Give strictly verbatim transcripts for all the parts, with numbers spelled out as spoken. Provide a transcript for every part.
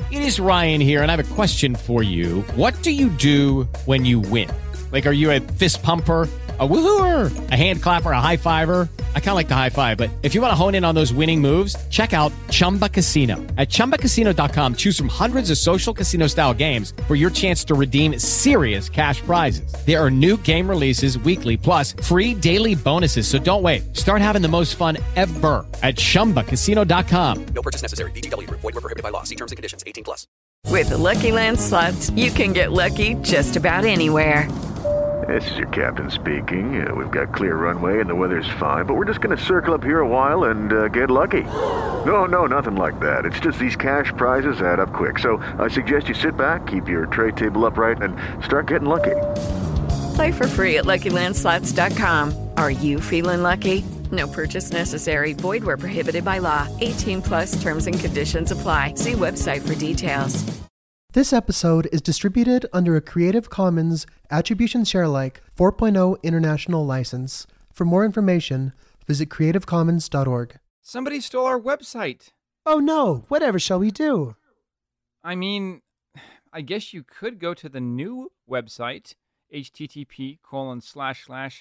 It is Ryan here, and I have a question for you. What do you do when you win? Like, are you a fist pumper, a woohooer, a hand clapper, a high fiver? I kind of like the high five, but if you want to hone in on those winning moves, check out Chumba Casino. At chumba casino dot com, choose from hundreds of social casino style games for your chance to redeem serious cash prizes. There are new game releases weekly, plus free daily bonuses. So don't wait. Start having the most fun ever at chumba casino dot com. No purchase necessary. V G W Group. Void where prohibited by law. See terms and conditions. eighteen plus. With the Lucky Land Slots, you can get lucky just about anywhere. This is your captain speaking. Uh, we've got clear runway and the weather's fine, but we're just going to circle up here a while and uh, get lucky. No, no, nothing like that. It's just these cash prizes add up quick. So I suggest you sit back, keep your tray table upright, and start getting lucky. Play for free at lucky land slots dot com. Are you feeling lucky? No purchase necessary. Void where prohibited by law. eighteen plus terms and conditions apply. See website for details. This episode is distributed under a Creative Commons Attribution Sharealike four point oh International License. For more information, visit creative commons dot org. Somebody stole our website. Oh no, whatever shall we do? I mean, I guess you could go to the new website, http colon slash slash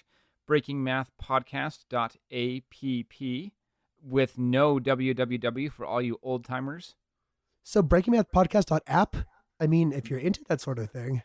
breakingmathpodcast.app with no www for all you old timers. So breakingmathpodcast.app? I mean, if you're into that sort of thing.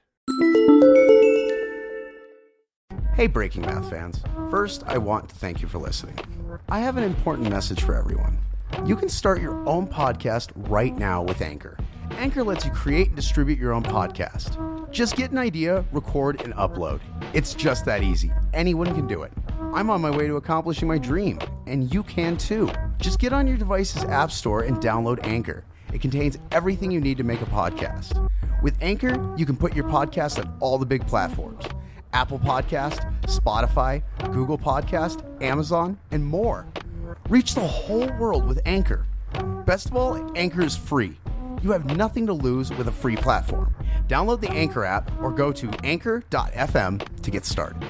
Hey, Breaking Math fans. First, I want to thank you for listening. I have an important message for everyone. You can start your own podcast right now with Anchor. Anchor lets you create and distribute your own podcast. Just get an idea, record, and upload. It's just that easy. Anyone can do it. I'm on my way to accomplishing my dream, and you can too. Just get on your device's app store and download Anchor. It contains everything you need to make a podcast. With Anchor, you can put your podcast on all the big platforms. Apple Podcast, Spotify, Google Podcast, Amazon, and more. Reach the whole world with Anchor. Best of all, Anchor is free. You have nothing to lose with a free platform. Download the Anchor app or go to anchor dot f m to get started.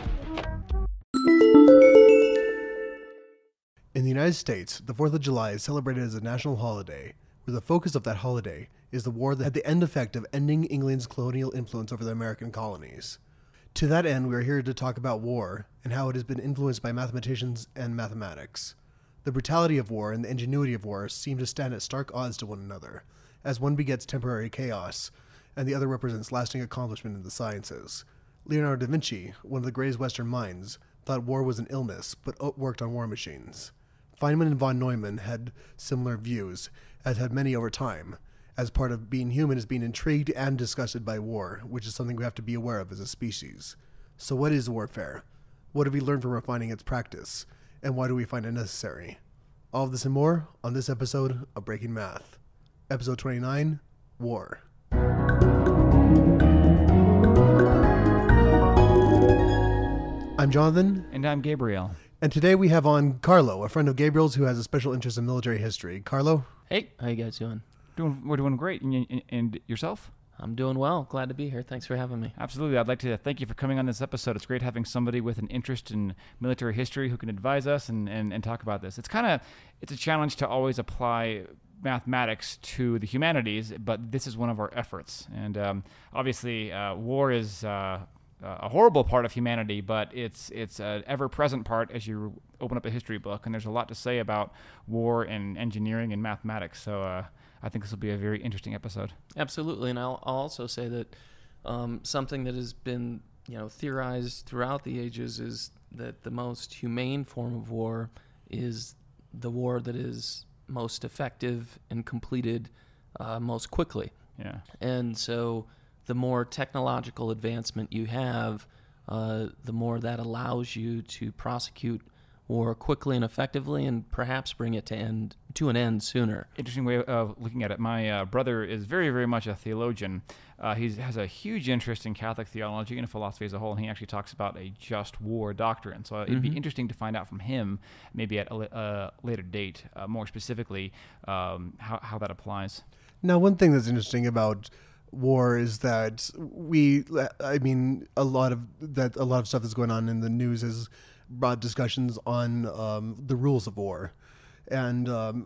In the United States, the fourth of July is celebrated as a national holiday, where the focus of that holiday is the war that had the end effect of ending England's colonial influence over the American colonies. To that end, we are here to talk about war and how it has been influenced by mathematicians and mathematics. The brutality of war and the ingenuity of war seem to stand at stark odds to one another, as one begets temporary chaos, and the other represents lasting accomplishment in the sciences. Leonardo da Vinci, one of the greatest Western minds, thought war was an illness, but worked on war machines. Feynman and von Neumann had similar views, as had many over time. As part of being human is being intrigued and disgusted by war, which is something we have to be aware of as a species. So what is warfare? What have we learned from refining its practice? And why do we find it necessary? All of this and more on this episode of Breaking Math. Episode twenty-nine, War. I'm Jonathan. And I'm Gabriel. And today we have on Carlo, a friend of Gabriel's who has a special interest in military history. Carlo? Hey, how you guys doing? Doing, we're doing great. And, and, and yourself? I'm doing well. Glad to be here. Thanks for having me. Absolutely. I'd like to thank you for coming on this episode. It's great having somebody with an interest in military history who can advise us and, and, and talk about this. It's kind of, it's a challenge to always apply mathematics to the humanities, but this is one of our efforts. And um, obviously, uh, war is uh, a horrible part of humanity, but it's it's an ever-present part as you open up a history book, and there's a lot to say about war and engineering and mathematics. So uh, I think this will be a very interesting episode. Absolutely, and I'll, I'll also say that um, something that has been you know theorized throughout the ages is that the most humane form of war is the war that is most effective and completed uh, most quickly. Yeah, and so the more technological advancement you have, uh, the more that allows you to prosecute war quickly and effectively, and perhaps bring it to end to an end sooner. Interesting way of looking at it. My uh, brother is very, very much a theologian. Uh, he has a huge interest in Catholic theology and philosophy as a whole, and he actually talks about a just war doctrine. So it'd Mm-hmm. be interesting to find out from him, maybe at a, a later date, uh, more specifically, um, how, how that applies. Now, one thing that's interesting about war is that we, I mean, a lot of that, a lot of stuff that's going on in the news has brought discussions on um, the rules of war, and um,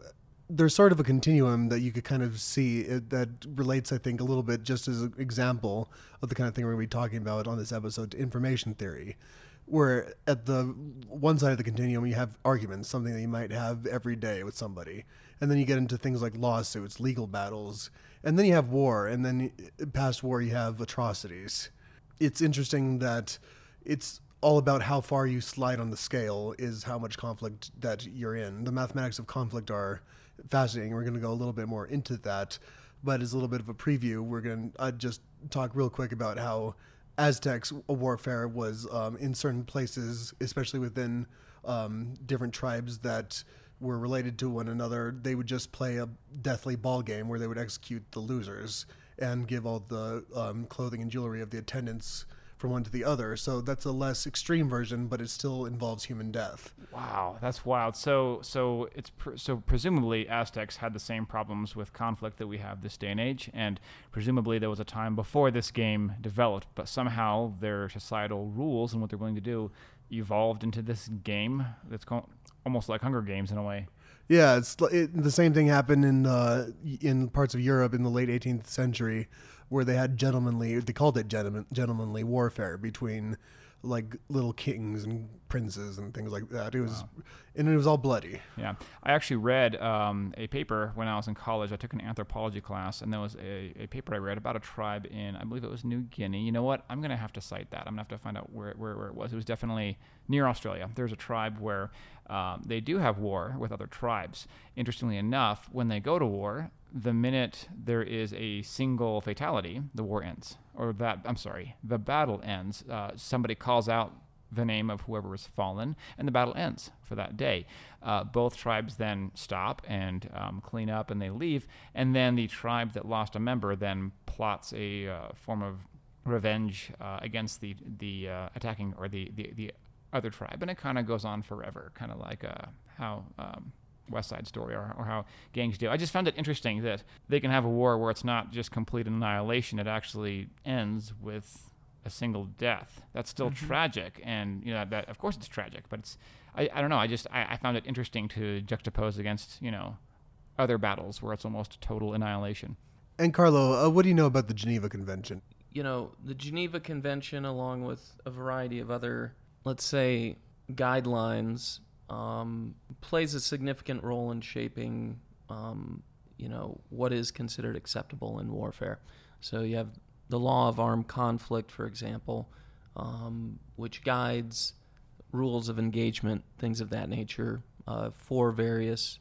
there's sort of a continuum that you could kind of see it, that relates, I think, a little bit just as an example of the kind of thing we're going to be talking about on this episode to information theory, where at the one side of the continuum, you have arguments, something that you might have every day with somebody. And then you get into things like lawsuits, legal battles, and then you have war. And then past war, you have atrocities. It's interesting that it's all about how far you slide on the scale is how much conflict that you're in. The mathematics of conflict are fascinating. We're going to go a little bit more into that, but as a little bit of a preview, we're going to uh, just talk real quick about how Aztecs warfare was um, in certain places, especially within um, different tribes that were related to one another. They would just play a deathly ball game where they would execute the losers and give all the um, clothing and jewelry of the attendants from one to the other. So that's a less extreme version, but it still involves human death. Wow, that's wild. So, so it's pr- so presumably Aztecs had the same problems with conflict that we have this day and age, and presumably there was a time before this game developed, but somehow their societal rules and what they're willing to do evolved into this game that's co- almost like Hunger Games in a way. Yeah, it's it, the same thing happened in uh, in parts of Europe in the late eighteenth century, where they had gentlemanly, they called it gentleman, gentlemanly warfare between like little kings and princes and things like that. It was, wow. And it was all bloody. Yeah. I actually read um, a paper when I was in college. I took an anthropology class, and there was a, a paper I read about a tribe in, I believe it was New Guinea. You know what? I'm going to have to cite that. I'm going to have to find out where, where, where it was. It was definitely near Australia. There's a tribe where um, they do have war with other tribes. Interestingly enough, when they go to war, the minute there is a single fatality, the war ends. Or that, I'm sorry, the battle ends. Uh, somebody calls out the name of whoever was fallen, and the battle ends for that day. Uh, both tribes then stop and um, clean up, and they leave. And then the tribe that lost a member then plots a uh, form of revenge uh, against the the uh, attacking or the, the, the other tribe. And it kind of goes on forever, kind of like uh, how... Um, West Side Story, or, or how gangs do. I just found it interesting that they can have a war where it's not just complete annihilation, it actually ends with a single death. That's still mm-hmm. tragic, and you know that of course it's tragic, but it's I, I don't know, I just I, I found it interesting to juxtapose against, you know, other battles where it's almost total annihilation. And Carlo, uh, what do you know about the Geneva Convention? You know, the Geneva Convention, along with a variety of other, let's say, guidelines, Um, plays a significant role in shaping, um, you know, what is considered acceptable in warfare. So you have the law of armed conflict, for example, um, which guides rules of engagement, things of that nature, uh, for various,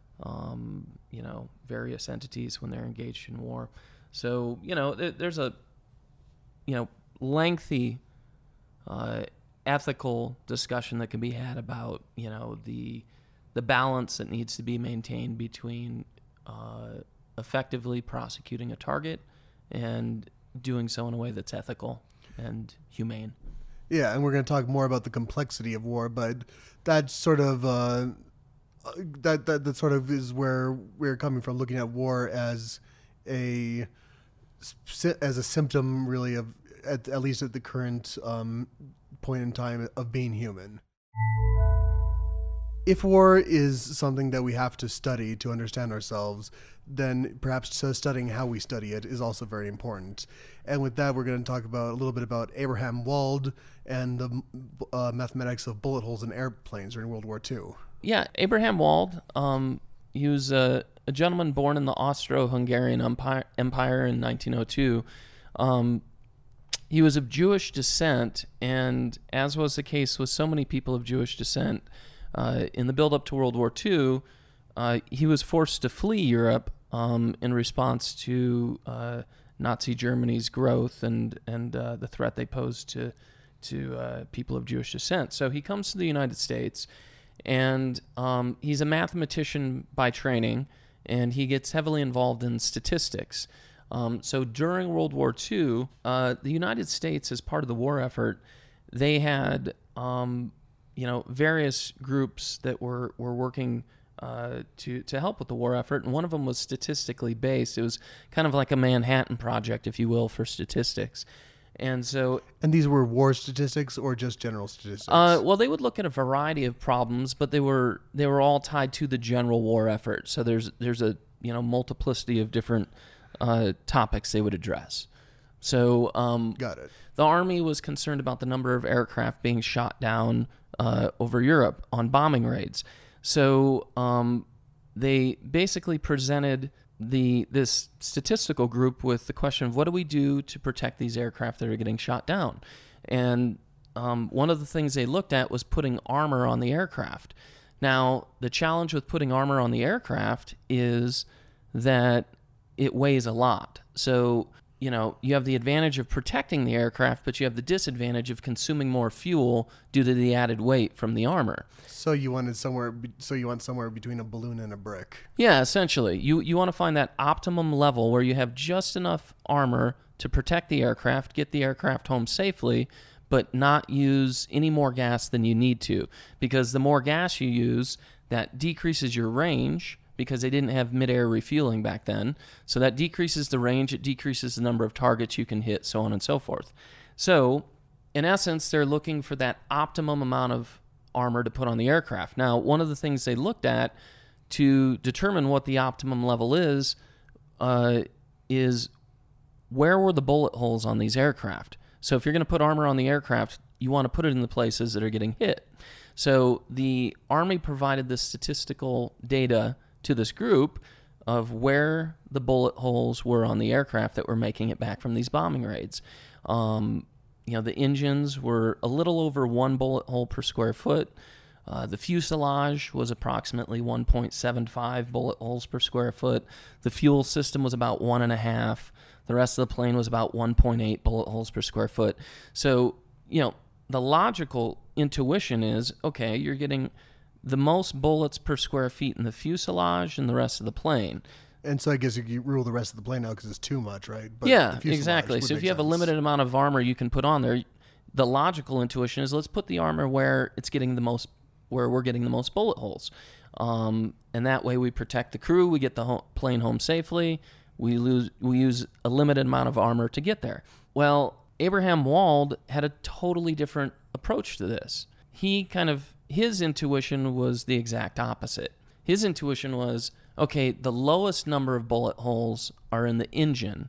um, you know, various entities when they're engaged in war. So, you know, th- there's a, you know, lengthy uh ethical discussion that can be had about, you know, the the balance that needs to be maintained between uh, effectively prosecuting a target and doing so in a way that's ethical and humane. Yeah, and we're going to talk more about the complexity of war, but that sort of uh, that, that that sort of is where we're coming from, looking at war as a as a symptom, really, of at, at least at the current um, point in time of being human. If war is something that we have to study to understand ourselves, then perhaps studying how we study it is also very important. And with that, we're going to talk about a little bit about Abraham Wald and the uh, mathematics of bullet holes in airplanes during World War Two. Yeah, Abraham Wald, um, he was a, a gentleman born in the Austro-Hungarian Empire, Empire in nineteen oh two. Um, He was of Jewish descent, and as was the case with so many people of Jewish descent, uh, in the build-up to World War Two, uh, he was forced to flee Europe um, in response to uh, Nazi Germany's growth and and uh, the threat they posed to to uh, people of Jewish descent. So he comes to the United States, and um, he's a mathematician by training, and he gets heavily involved in statistics. Um, so during World War Two, uh, the United States, as part of the war effort, they had, um, you know, various groups that were, were working uh, to, to help with the war effort, and one of them was statistically based. It was kind of like a Manhattan Project, if you will, for statistics. And so, And these were war statistics or just general statistics? uh, well, they would look at a variety of problems, but they were they were all tied to the general war effort. So there's there's a you know multiplicity of different uh, topics they would address. So um, Got it. The Army was concerned about the number of aircraft being shot down uh, over Europe on bombing raids. So um, they basically presented the this statistical group with the question of what do we do to protect these aircraft that are getting shot down? And um, one of the things they looked at was putting armor on the aircraft. Now, the challenge with putting armor on the aircraft is that it weighs a lot. So, you know, you have the advantage of protecting the aircraft, but you have the disadvantage of consuming more fuel due to the added weight from the armor. So you wanted somewhere. be- So you want somewhere between a balloon and a brick. Yeah, essentially. You you want to find that optimum level where you have just enough armor to protect the aircraft, get the aircraft home safely, but not use any more gas than you need to. Because the more gas you use, that decreases your range, because they didn't have mid-air refueling back then. So that decreases the range, it decreases the number of targets you can hit, so on and so forth. So, in essence, they're looking for that optimum amount of armor to put on the aircraft. Now, one of the things they looked at to determine what the optimum level is, uh, is where were the bullet holes on these aircraft? So if you're going to put armor on the aircraft, you want to put it in the places that are getting hit. So the Army provided this statistical data to this group of where the bullet holes were on the aircraft that were making it back from these bombing raids. Um, you know, the engines were a little over one bullet hole per square foot. Uh, the fuselage was approximately one point seven five bullet holes per square foot. The fuel system was about one and a half. The rest of the plane was about one point eight bullet holes per square foot. So, you know, the logical intuition is, okay, you're getting the most bullets per square feet in the fuselage and the rest of the plane. And so I guess you could rule the rest of the plane out because it's too much, right? But yeah, the fuselage exactly. would So if make you have a sense. limited amount of armor you can put on there, the logical intuition is let's put the armor where it's getting the most, where we're getting the most bullet holes. Um, and that way we protect the crew, we get the ho- plane home safely, we lose, we use a limited amount of armor to get there. Well, Abraham Wald had a totally different approach to this. He kind of, his intuition was the exact opposite. His intuition was, okay, the lowest number of bullet holes are in the engine.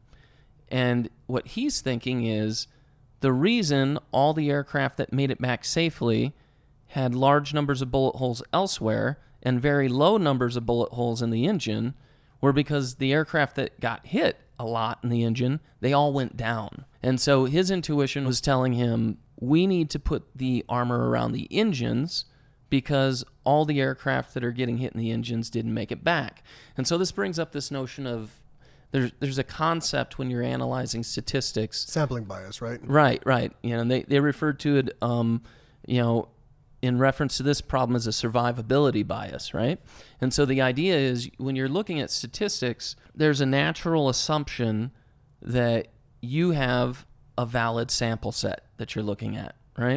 And what he's thinking is the reason all the aircraft that made it back safely had large numbers of bullet holes elsewhere and very low numbers of bullet holes in the engine were because the aircraft that got hit a lot in the engine, they all went down. And so his intuition was telling him, we need to put the armor around the engines because all the aircraft that are getting hit in the engines didn't make it back. And so this brings up this notion of there's there's a concept when you're analyzing statistics. Sampling bias, right? Right, right. You know, they, they referred to it, um, you know, in reference to this problem as a survivability bias, right? And so the idea is when you're looking at statistics, there's a natural assumption that you have a valid sample set that you're looking at, right?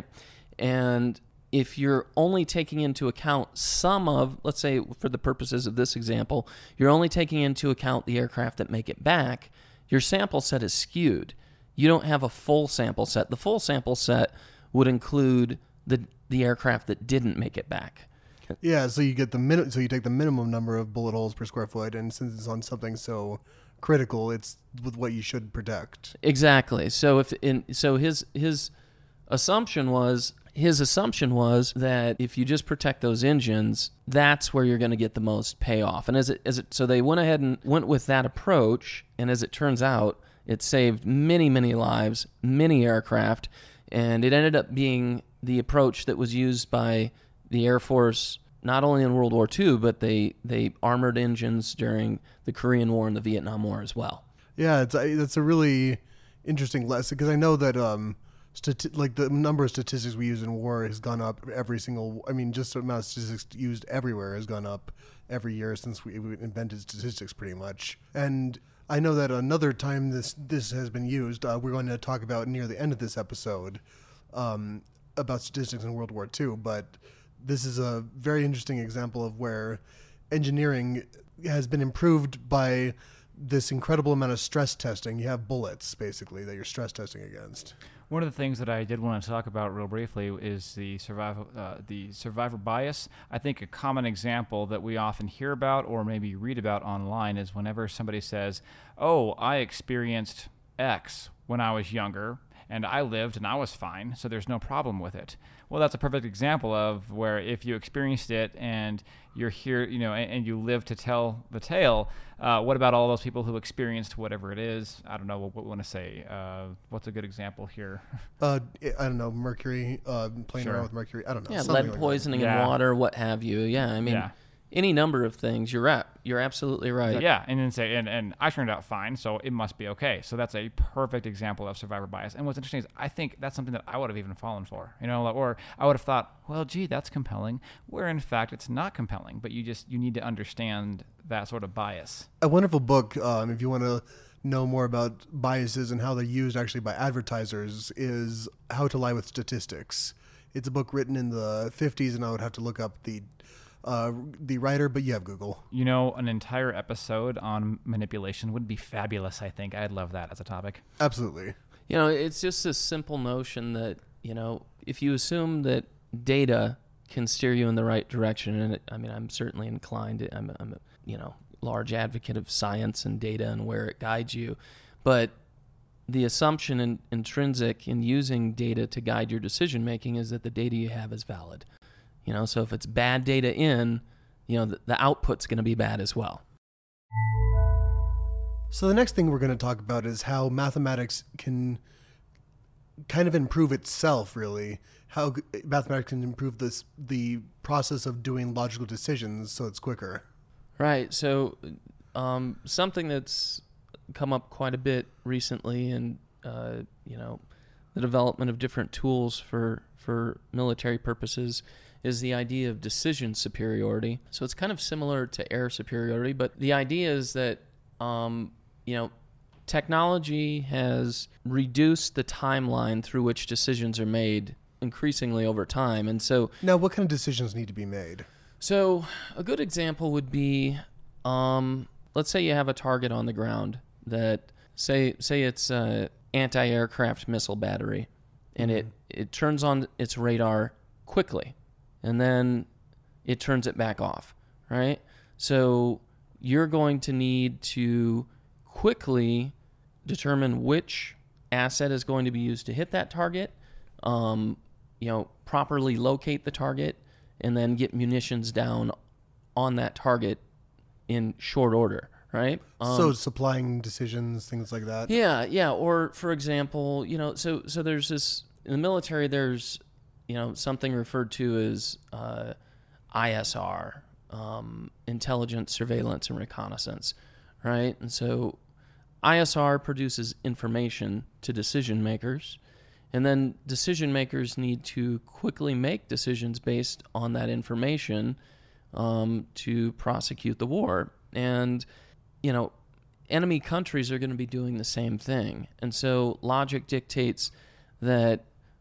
And if you're only taking into account some of, let's say for the purposes of this example, you're only taking into account the aircraft that make it back, your sample set is skewed. You don't have a full sample set. The full sample set would include the the aircraft that didn't make it back. Yeah, so you get the min- so you take the minimum number of bullet holes per square foot, and since it's on something so critical, it's with what you should protect. Exactly. So if in so his his assumption was his assumption was that if you just protect those engines, that's where you're going to get the most payoff. And as it as it so they went ahead and went with that approach, and as it turns out, it saved many many lives, many aircraft, and it ended up being the approach that was used by the Air Force not only in World War Two, but they, they armored engines during the Korean War and the Vietnam War as well. Yeah, it's a, it's a really interesting lesson because I know that um, stati- like the number of statistics we use in war has gone up every single. I mean, just the amount of statistics used everywhere has gone up every year since we, we invented statistics, pretty much. And I know that another time this this has been used, uh, we're going to talk about near the end of this episode um, about statistics in World War Two, but this is a very interesting example of where engineering has been improved by this incredible amount of stress testing. You have bullets, basically, that you're stress testing against. One of the things that I did want to talk about real briefly is the survivor, uh, the survivor bias. I think a common example that we often hear about or maybe read about online is whenever somebody says, oh, I experienced X when I was younger, and I lived and I was fine, so there's no problem with it. Well, that's a perfect example of where if you experienced it and you're here, you know, and, and you live to tell the tale, uh, what about all those people who experienced whatever it is? I don't know what, what we want to say. Uh, what's a good example here? Uh, I don't know, mercury, uh, playing Sure. around with mercury. I don't know. Yeah, something lead like poisoning Yeah. in water, what have you. Yeah, I mean, Yeah. any number of things. You're right. You're absolutely right. Yeah, and then say, and, and I turned out fine, so it must be okay. So that's a perfect example of survivor bias. And what's interesting is I think that's something that I would have even fallen for, you know, or I would have thought, well, gee, that's compelling, where in fact it's not compelling, but you just, you need to understand that sort of bias. A wonderful book, um, if you want to know more about biases and how they're used actually by advertisers, is How to Lie with Statistics. It's a book written in the fifties, and I would have to look up the uh, the writer, but you have Google. You know, an entire episode on manipulation would be fabulous, I think. I'd love that as a topic. Absolutely. You know, it's just this simple notion that, you know, if you assume that data can steer you in the right direction, and it, I mean, I'm certainly inclined, to, I'm, I'm a, you know, large advocate of science and data and where it guides you, but the assumption in, intrinsic in using data to guide your decision making is that the data you have is valid. You know, so if it's bad data in, you know, the, the output's going to be bad as well. So the next thing we're going to talk about is how mathematics can kind of improve itself, really. How g- mathematics can improve this the process of doing logical decisions so it's quicker. Right. So um, something that's come up quite a bit recently in, uh, you know, the development of different tools for, for military purposes is the idea of decision superiority. So it's kind of similar to air superiority, but the idea is that, um, you know, technology has reduced the timeline through which decisions are made increasingly over time. And so Now, what kind of decisions need to be made? So a good example would be, um, let's say you have a target on the ground that, say say it's an anti-aircraft missile battery, and it, it turns on its radar quickly, and then it turns it back off, right? So you're going to need to quickly determine which asset is going to be used to hit that target, um, you know, properly locate the target, and then get munitions down on that target in short order, right? Um, so supplying decisions, things like that. yeah, yeah. Or for example, you know, so so there's this in the military. There's you know something referred to as uh, I S R, um, intelligence, surveillance, and reconnaissance, right? And so I S R produces information to decision makers. And then decision makers need to quickly make decisions based on that information um, to prosecute the war. And, you know, enemy countries are going to be doing the same thing. And so logic dictates that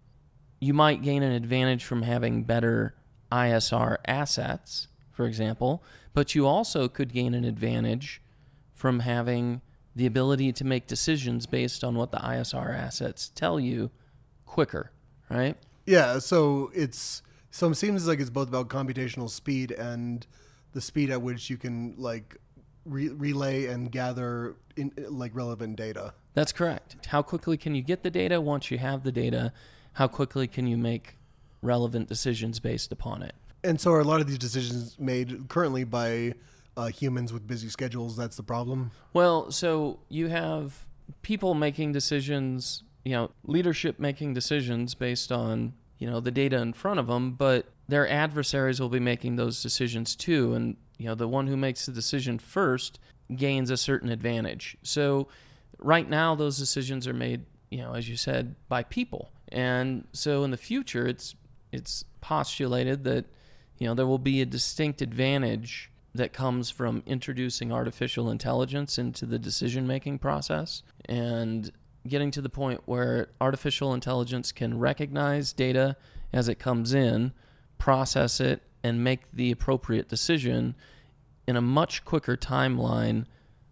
you might gain an advantage from having better I S R assets, for example, but you also could gain an advantage from having the ability to make decisions based on what the I S R assets tell you quicker, right? Yeah, so it's so it seems like it's both about computational speed and the speed at which you can like re- relay and gather in, like relevant data. That's correct. How quickly can you get the data? Once you have the data, how quickly can you make relevant decisions based upon it? And so are a lot of these decisions made currently by uh, humans with busy schedules? That's the problem. Well, so you have people making decisions, you know, leadership making decisions based on, you know, the data in front of them, but their adversaries will be making those decisions too. And, you know, the one who makes the decision first gains a certain advantage. So right now, those decisions are made, you know, as you said, by people. And so in the future, it's it's postulated that, you know, there will be a distinct advantage that comes from introducing artificial intelligence into the decision-making process and getting to the point where artificial intelligence can recognize data as it comes in, process it, and make the appropriate decision in a much quicker timeline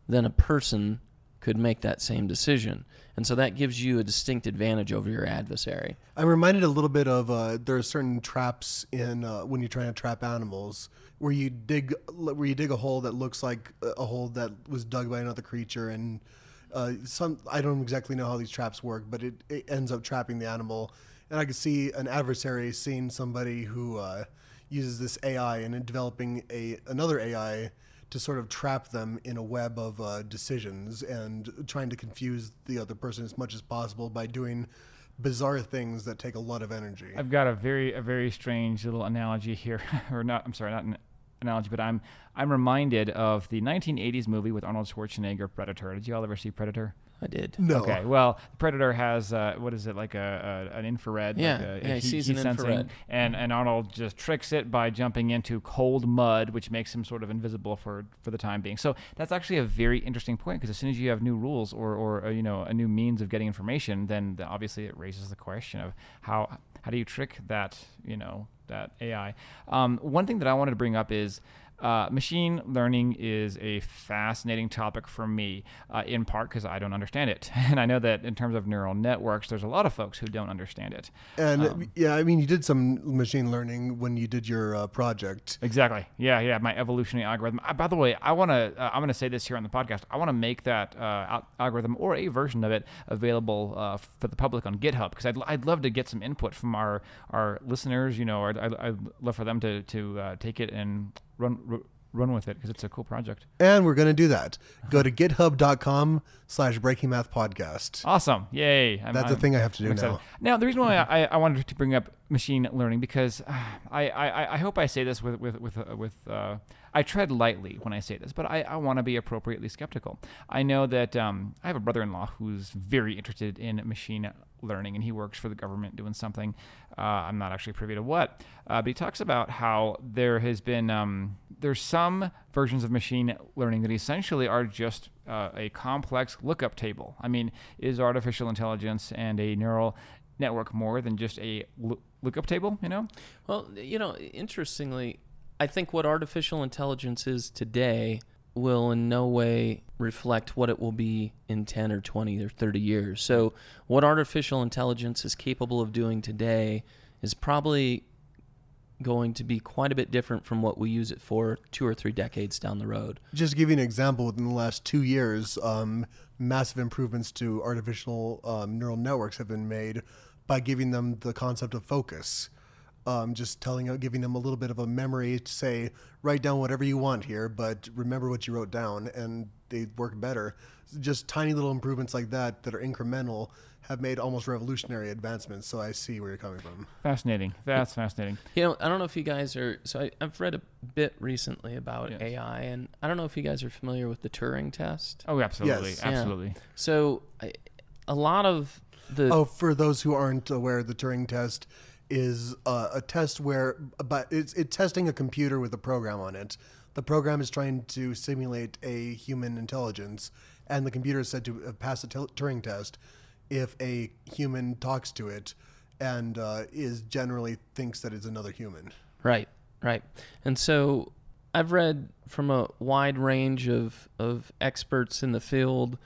then a person could make that same decision. And so that gives you a distinct advantage over your adversary. I'm reminded a little bit of uh, there are certain traps in uh, when you're trying to trap animals where you dig where you dig a hole that looks like a hole that was dug by another creature, and uh, some I don't exactly know how these traps work, but it, it ends up trapping the animal. And I could see an adversary seeing somebody who uh, uses this A I and then developing a another A I to sort of trap them in a web of uh, decisions and trying to confuse the other person as much as possible by doing bizarre things that take a lot of energy. I've got a very a very strange little analogy here, or not. I'm sorry, not an analogy, but I'm I'm reminded of the nineteen eighties movie with Arnold Schwarzenegger, Predator. Did you all ever see Predator? I did. No. Okay. Well, Predator has uh, what is it like a, a an infrared? Yeah. Like a, yeah. a He heat, sees heat an sensing, infrared. and and Arnold just tricks it by jumping into cold mud, which makes him sort of invisible for for the time being. So that's actually a very interesting point, because as soon as you have new rules or or uh, you know a new means of getting information, then the, obviously it raises the question of how how do you trick that you know that A I. Um, one thing that I wanted to bring up is. Uh, machine learning is a fascinating topic for me, uh, in part because I don't understand it. And I know that in terms of neural networks, there's a lot of folks who don't understand it. And Um, yeah, I mean, you did some machine learning when you did your uh, project. Exactly. Yeah, yeah. My evolutionary algorithm. Uh, by the way, I want to. Uh, I'm going to say this here on the podcast. I want to make that uh, al- algorithm or a version of it available uh, for the public on GitHub, because I'd, I'd love to get some input from our our listeners. You know, I'd, I'd, I'd love for them to to uh, take it and run r- run with it, because it's a cool project. And we're going to do that. Go to github.com slash breaking math podcast. Awesome. Yay. I'm, That's I'm, a thing I have to do I'm excited. now. Now, the reason why I, I wanted to bring up machine learning, because uh, I, I, I hope I say this with, with, with, uh, with uh, I tread lightly when I say this, but I, I want to be appropriately skeptical. I know that um, I have a brother-in-law who's very interested in machine learning, and he works for the government doing something. Uh, I'm not actually privy to what, uh, but he talks about how there has been, um, there's some versions of machine learning that essentially are just uh, a complex lookup table. I mean, is artificial intelligence and a neural network more than just a loo- lookup table, you know? Well, you know, interestingly, I think what artificial intelligence is today will in no way reflect what it will be in ten or twenty or thirty years. So what artificial intelligence is capable of doing today is probably going to be quite a bit different from what we use it for two or three decades down the road. Just to give you an example, within the last two years, um, massive improvements to artificial um, neural networks have been made by giving them the concept of focus. Um, just telling, giving them a little bit of a memory to say, write down whatever you want here, but remember what you wrote down, and they work better. Just tiny little improvements like that that are incremental have made almost revolutionary advancements. So I see where you're coming from. Fascinating. That's fascinating. You know, I don't know if you guys are, so I, I've read a bit recently about Yes. A I, and I don't know if you guys are familiar with the Turing test. Oh, absolutely. Yes. Yeah. Absolutely. So I, a lot of the... Oh, for those who aren't aware, the Turing test is uh, a test where, but it's it's testing a computer with a program on it. The program is trying to simulate a human intelligence, and the computer is said to pass the Turing test if a human talks to it and uh, is generally thinks that it's another human. Right, right. And so I've read from a wide range of, of experts in the field,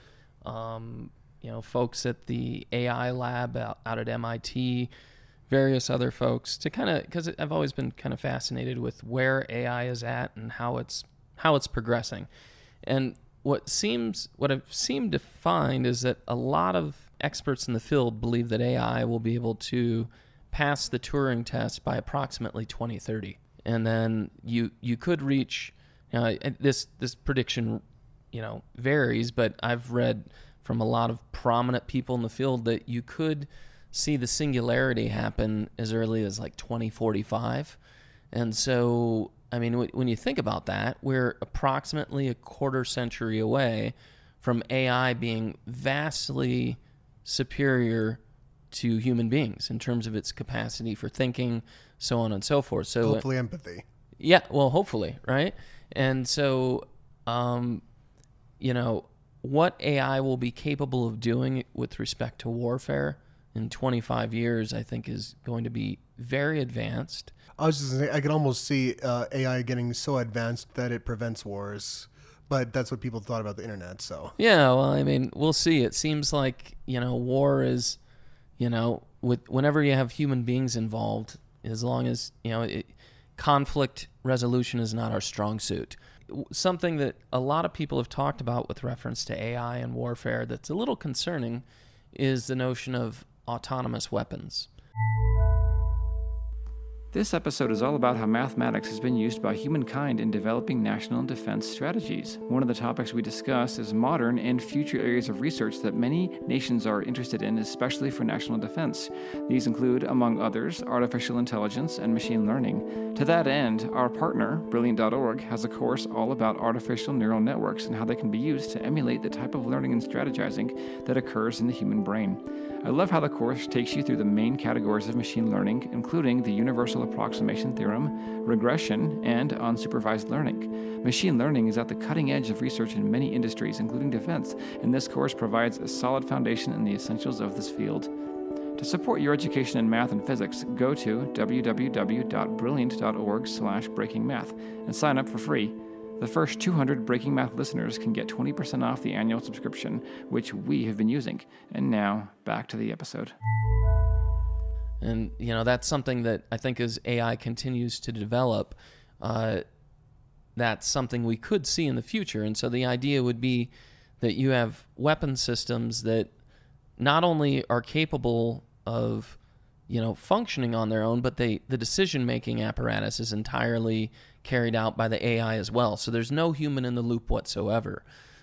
um, you know, folks at the A I lab out, out at M I T, various other folks, to kind of, because I've always been kind of fascinated with where A I is at and how it's how it's progressing. And what seems, what I've seemed to find is that a lot of experts in the field believe that A I will be able to pass the Turing test by approximately twenty thirty, and then you you could reach. You know, this this prediction, you know, varies, but I've read from a lot of prominent people in the field that you could see the singularity happen as early as like twenty forty-five. And so, I mean, w- when you think about that, we're approximately a quarter century away from A I being vastly superior to human beings in terms of its capacity for thinking, so on and so forth. So Hopefully empathy. yeah, well, hopefully, right? And so, um, you know, what A I will be capable of doing with respect to warfare in twenty-five years, I think, is going to be very advanced. I was just saying, I can almost see uh, A I getting so advanced that it prevents wars But that's what people thought about the internet, so. Yeah, well, I mean, we'll see. It seems like, you know, war is, you know, with whenever you have human beings involved, as long as, you know, it, conflict resolution is not our strong suit. Something that a lot of people have talked about with reference to A I and warfare that's a little concerning is the notion of autonomous weapons. This episode is all about how mathematics has been used by humankind in developing national defense strategies. One of the topics we discuss is modern and future areas of research that many nations are interested in, especially for national defense. These include, among others, artificial intelligence and machine learning. To that end, our partner, Brilliant dot org, has a course all about artificial neural networks and how they can be used to emulate the type of learning and strategizing that occurs in the human brain. I love how the course takes you through the main categories of machine learning, including the universal approximation theorem, regression, and unsupervised learning. Machine learning is at the cutting edge of research in many industries, including defense, and this course provides a solid foundation in the essentials of this field. To support your education in math and physics, go to w w w dot brilliant dot org slash breaking math and sign up for free. The first two hundred Breaking Math listeners can get twenty percent off the annual subscription, which we have been using. And now, back to the episode. And, you know, that's something that I think as A I continues to develop, uh, that's something we could see in the future. And so the idea would be that you have weapon systems that not only are capable of, you know, functioning on their own, but they the decision-making apparatus is entirely carried out by the A I as well. So there's no human in the loop whatsoever.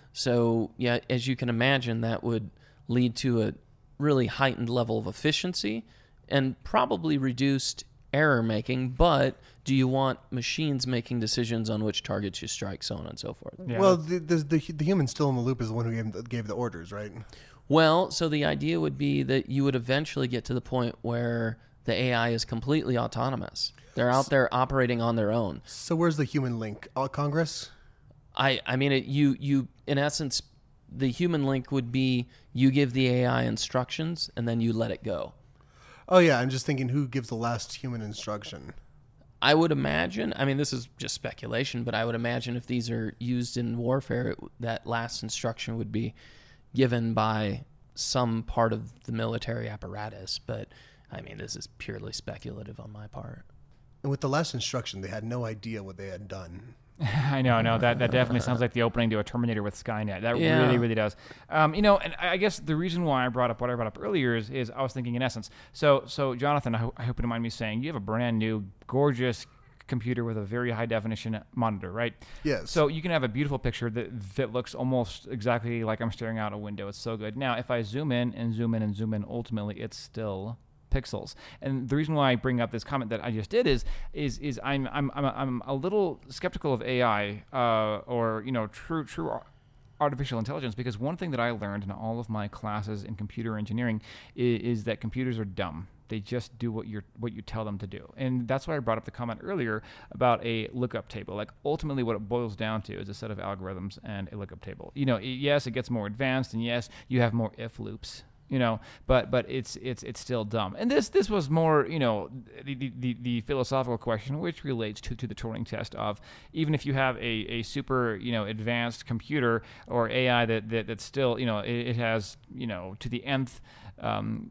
So, yeah, as you can imagine, that would lead to a really heightened level of efficiency and probably reduced error making, but do you want machines making decisions on which targets you strike, so on and so forth? Yeah. Well, the, the, the, the human still in the loop is the one who gave, gave the orders, right? Well, so the idea would be that you would eventually get to the point where the A I is completely autonomous. They're out there operating on their own. So where's the human link? Uh, Congress? I, I mean, it, you, you, in essence, the human link would be you give the A I instructions and then you let it go. Oh, yeah, I'm just thinking who gives the last human instruction? I would imagine, I mean, this is just speculation, but I would imagine if these are used in warfare, it, that last instruction would be given by some part of the military apparatus. But, I mean, this is purely speculative on my part. And with the last instruction, they had no idea what they had done. I know, no, that, that definitely sounds like the opening to a Terminator with Skynet. That Yeah. really, really does. Um, you know, and I guess the reason why I brought up what I brought up earlier is, is I was thinking in essence. So, so Jonathan, I, ho- I hope you don't mind me saying, you have a brand new, gorgeous computer with a very high definition monitor, right? Yes. So you can have a beautiful picture that that looks almost exactly like I'm staring out a window. It's so good. Now, if I zoom in and zoom in and zoom in, ultimately it's still pixels. And the reason why I bring up this comment that I just did is is is I'm I'm I'm, I'm a little skeptical of A I uh, or you know true true artificial intelligence, because one thing that I learned in all of my classes in computer engineering is, is that computers are dumb. They just do what you what you tell them to do. And that's why I brought up the comment earlier about a lookup table. Like ultimately what it boils down to is a set of algorithms and a lookup table. You know, yes, it gets more advanced, and yes, you have more if loops. You know, but but it's it's it's still dumb. And this this was more, you know, the the, the philosophical question, which relates to, to the Turing test of even if you have a, a super, you know, advanced computer or A I that, that that's still, you know, it, it has, you know, to the nth um,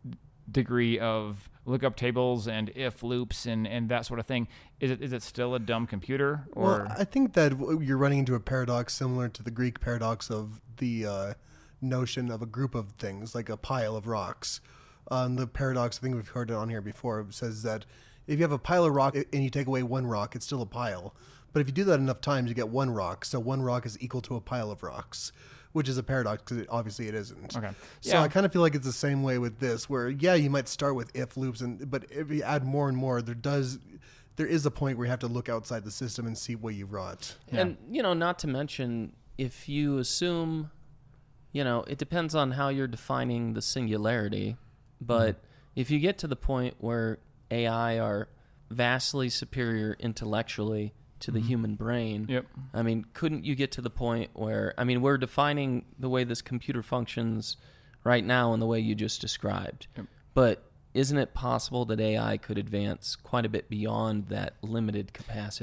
degree of lookup tables and if loops and, and that sort of thing. Is it is it still a dumb computer? Or Well, I think that you're running into a paradox similar to the Greek paradox of the uh, notion of a group of things, like a pile of rocks. Um, the paradox, I think we've heard it on here before, says that if you have a pile of rock and you take away one rock, it's still a pile. But if you do that enough times, you get one rock. So one rock is equal to a pile of rocks, which is a paradox because obviously it isn't. Okay. So Yeah. I kind of feel like it's the same way with this, where yeah, you might start with if loops, and but if you add more and more, there does there is a point where you have to look outside the system and see what you wrought. Yeah. And, you know, not to mention, if you assume, you know, it depends on how you're defining the singularity, but mm-hmm. if you get to the point where A I are vastly superior intellectually to the mm-hmm. human brain, yep. I mean, couldn't you get to the point where, I mean, we're defining the way this computer functions right now in the way you just described, yep. but isn't it possible that A I could advance quite a bit beyond that limited capacity?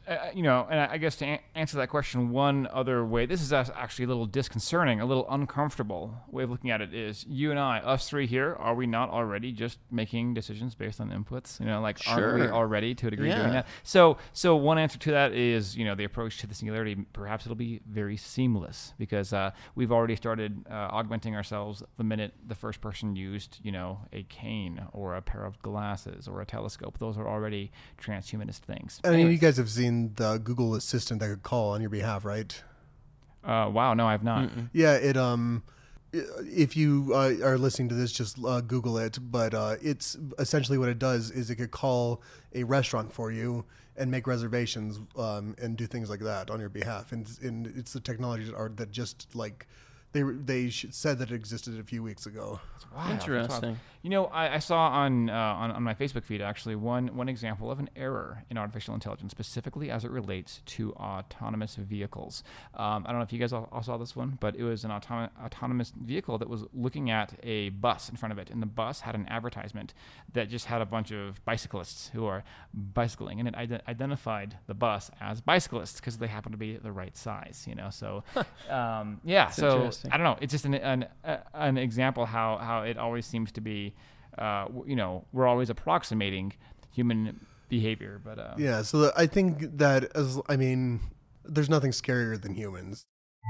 Uh, you know, and I I guess to a- answer that question one other way, this is as- actually a little disconcerting, a little uncomfortable way of looking at it is you and I, us three here, are we not already just making decisions based on inputs? You know, like, aren't we Sure. already to a degree doing Yeah. that? So, so one answer to that is, you know, the approach to the singularity, perhaps it'll be very seamless because uh, we've already started uh, augmenting ourselves the minute the first person used, you know, a cane or a pair of glasses or a telescope. Those are already transhumanist things. I mean, you Anyways. guys have seen the Google Assistant that could call on your behalf, right? Uh, wow, no, I've not. Yeah, it um, i- if you uh, are listening to this, just uh, Google it. But uh, it's essentially what it does is it could call a restaurant for you and make reservations um, and do things like that on your behalf. And, and it's the technology that are that just like they they sh- said that it existed a few weeks ago. Wow, that's wild. Interesting. You know, I, I saw on, uh, on on my Facebook feed actually one one example of an error in artificial intelligence, specifically as it relates to autonomous vehicles. Um, I don't know if you guys all, all saw this one, but it was an autom- autonomous vehicle that was looking at a bus in front of it, and the bus had an advertisement that just had a bunch of bicyclists who are bicycling, and it ide- identified the bus as bicyclists because they happen to be the right size. You know, so um, yeah, so interesting. I don't know. It's just an an, uh, an example how how it always seems to be. Uh, w- you know, we're always approximating human behavior, but uh, Yeah, so the, I think that as I mean, there's nothing scarier than humans.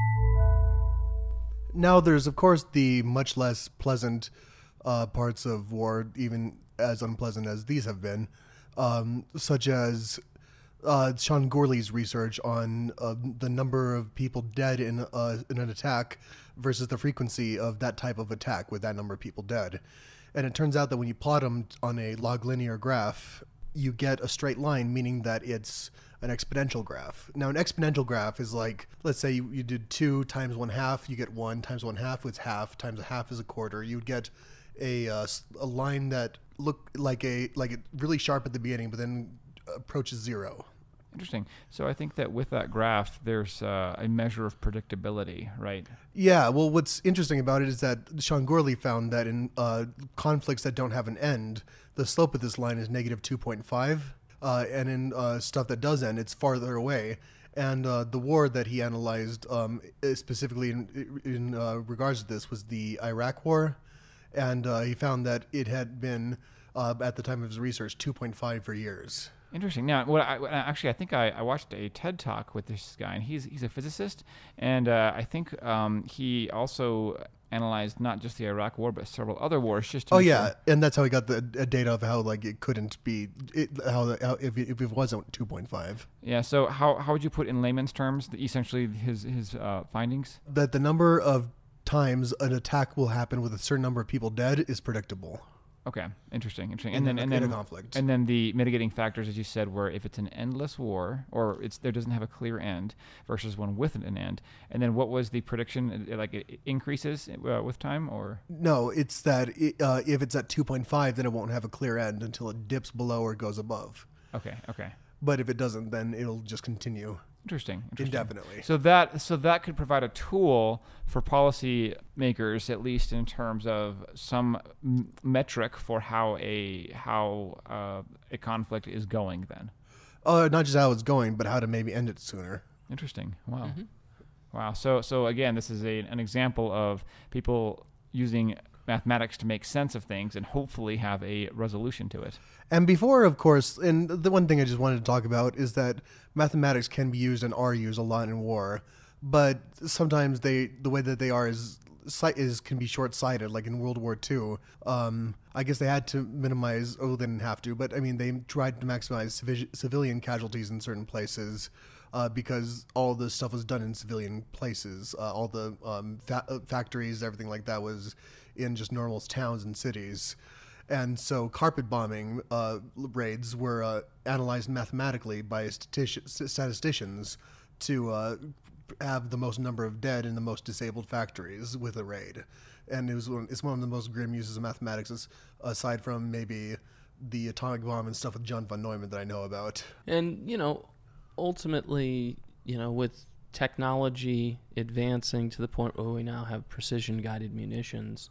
Now, there's of course the much less pleasant uh, parts of war, even as unpleasant as these have been, um, such as uh, Sean Gourley's research on uh, the number of people dead in uh, in an attack versus the frequency of that type of attack with that number of people dead. And it turns out that when you plot them on a log linear graph, you get a straight line, meaning that it's an exponential graph. Now, an exponential graph is like, let's say you, you did two times one half, you get one times one half is half, times a half is a quarter. You would get a uh, s- a line that looked like a like it really sharp at the beginning, but then approaches zero. interesting. So I think that with that graph, there's uh, a measure of predictability, right? Yeah, well, what's interesting about it is that Sean Gourley found that in uh, conflicts that don't have an end, the slope of this line is negative two point five. Uh, and in uh, stuff that does end, it's farther away. And uh, the war that he analyzed um, specifically in, in uh, regards to this was the Iraq War. And uh, he found that it had been, uh, at the time of his research, two point five for years. Interesting. Now, what I, what I- actually, I think I, I watched a TED Talk with this guy, and he's he's a physicist, and uh, I think um, he also analyzed not just the Iraq War, but several other wars. Just to Oh make yeah, sure- and that's how he got the uh, data of how like it couldn't be, it, how, the, how if, it, if it wasn't two point five. yeah. So how how would you put in layman's terms the, essentially his his uh, findings? That the number of times an attack will happen with a certain number of people dead is predictable. Okay, interesting, interesting. In And then a- and in a then conflict. and then the mitigating factors, as you said, were if it's an endless war or it's there doesn't have a clear end versus one with an end. And then what was the prediction? Uh, Like it increases uh, with time, or No, it's that it, uh, if it's at two point five, then it won't have a clear end until it dips below or goes above. okay, okay. But if it doesn't, then it'll just continue Interesting, interesting. indefinitely. So that so that could provide a tool for policy makers, at least in terms of some m- metric for how a how uh, a conflict is going. Then, Uh, not just how it's going, but how to maybe end it sooner. interesting. Wow, wow. So so again, this is a an example of people using mathematics to make sense of things and hopefully have a resolution to it. And before, of course, and the one thing I just wanted to talk about is that mathematics can be used and are used a lot in war, but sometimes they the way that they are is si- is can be short-sighted. Like in World War Two, um, I guess they had to minimize. Oh, they didn't have to, but I mean they tried to maximize civi- civilian casualties in certain places. Uh, because all this stuff was done in civilian places, uh, all the um, fa- uh, factories, everything like that was in just normal towns and cities. And so carpet bombing uh, raids were uh, analyzed mathematically by statisti- statisticians to uh, have the most number of dead in the most disabled factories with a raid. And it was one, it's one of the most grim uses of mathematics, as- aside from maybe the atomic bomb and stuff with John von Neumann that I know about. And, you know, ultimately, you know, with technology advancing to the point where we now have precision-guided munitions,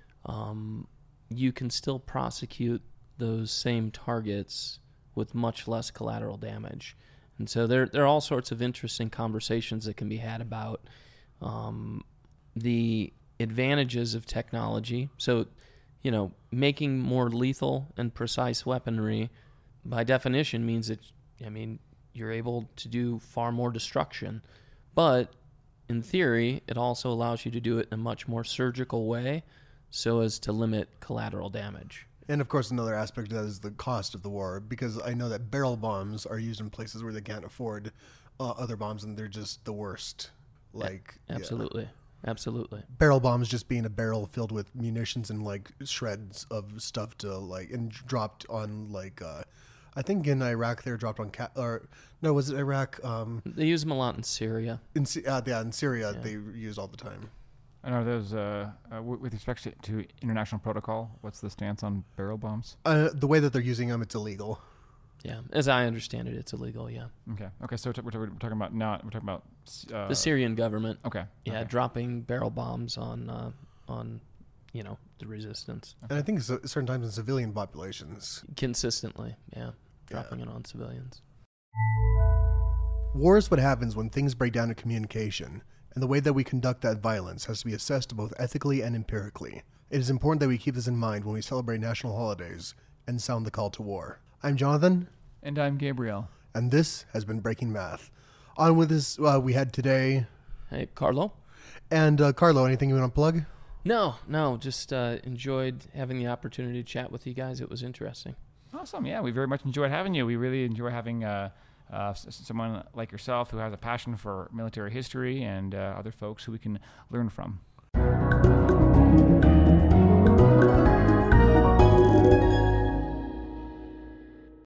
um, you can still prosecute those same targets with much less collateral damage. And so there, there are all sorts of interesting conversations that can be had about um, the advantages of technology. So, you know, making more lethal and precise weaponry, by definition, means that, I mean, you're able to do far more destruction. But in theory, it also allows you to do it in a much more surgical way so as to limit collateral damage. And of course, another aspect of that is the cost of the war, because I know that barrel bombs are used in places where they can't afford uh, other bombs, and they're just the worst. Like, yeah, absolutely. Yeah. Absolutely. Barrel bombs just being a barrel filled with munitions and like shreds of stuff to like, and dropped on like, uh, I think in Iraq they're dropped on, ca- or no, was it Iraq? Um, they use them a lot in Syria. In uh, yeah, in Syria Yeah. they use all the time. And are those, uh, uh, w- with respect to, to international protocol, what's the stance on barrel bombs? Uh, the way that they're using them, it's illegal. Yeah, as I understand it, it's illegal. Yeah. Okay. Okay. So t- we're, t- we're talking about not. We're talking about uh, The Syrian government. Okay. Yeah, okay. dropping barrel bombs on, uh, on, you know, the resistance And I think it's, uh, certain times in civilian populations. consistently. Yeah, dropping Yeah. it on civilians. War is what happens when things break down in communication, and the way that we conduct that violence has to be assessed both ethically and empirically. It is important that we keep this in mind when we celebrate national holidays and sound the call to war. I'm Jonathan. And I'm Gabriel. And this has been Breaking Math. On with this, uh, we had today. Hey, Carlo? And uh, Carlo, anything you want to plug? No, no, just uh, enjoyed having the opportunity to chat with you guys. It was interesting. Awesome. Yeah, we very much enjoyed having you. We really enjoy having uh, uh, s- someone like yourself who has a passion for military history and uh, other folks who we can learn from.